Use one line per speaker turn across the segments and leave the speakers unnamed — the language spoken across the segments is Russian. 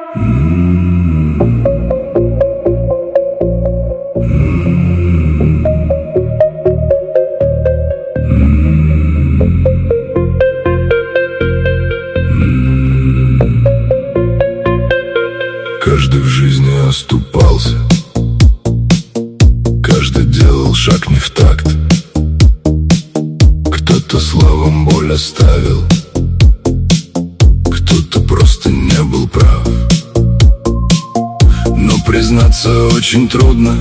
Каждый в жизни оступался, каждый делал шаг не в такт. Кто-то словом боль оставил, кто-то просто не был прав. Но признаться очень трудно,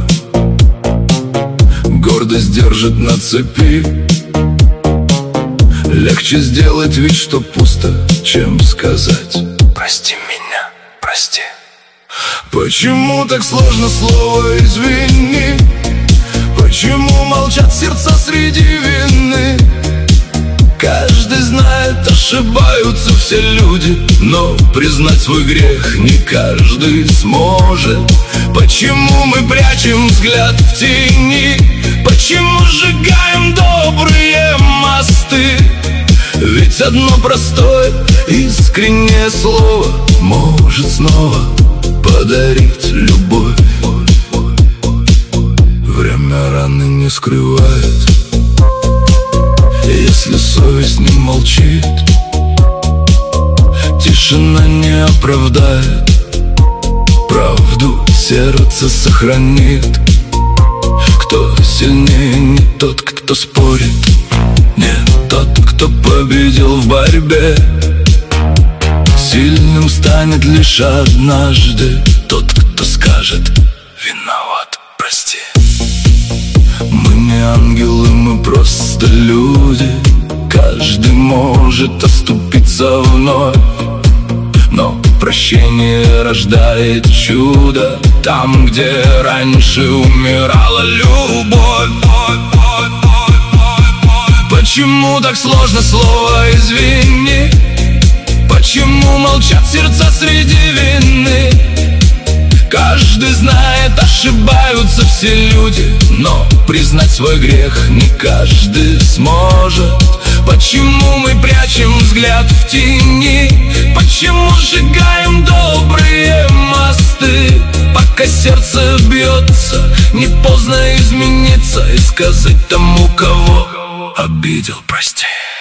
гордость держит на цепи. Легче сделать вид, что пусто, чем сказать: прости меня, прости. Почему так сложно слово «извини»? Почему молчат сердца среди вины? Каждый знает, ошибаются все люди, но признать свой грех не каждый сможет. Почему мы прячем взгляд в тени? Почему сжигаем добрые мосты? Ведь одно простое, искреннее слово может снова подарить любовь. Время раны не скрывает, если совесть не молчит. Тишина не оправдает, правду сердце сохранит. Кто сильнее, не тот, кто спорит, не тот, кто победил в борьбе. Сильным станет лишь однажды тот, кто скажет: виноват, прости. Мы не ангелы, мы просто люди. Каждый может оступиться вновь, но прощение рождает чудо там, где раньше умирала любовь. Почему так сложно слово «извини»? Почему молчат сердца среди вины? Каждый знает, ошибаются все люди, но признать свой грех не каждый сможет. Почему мы прячем взгляд в тени? Почему сжигаем добрые мосты? Пока сердце бьется, не поздно измениться и сказать тому, кого обидел: прости.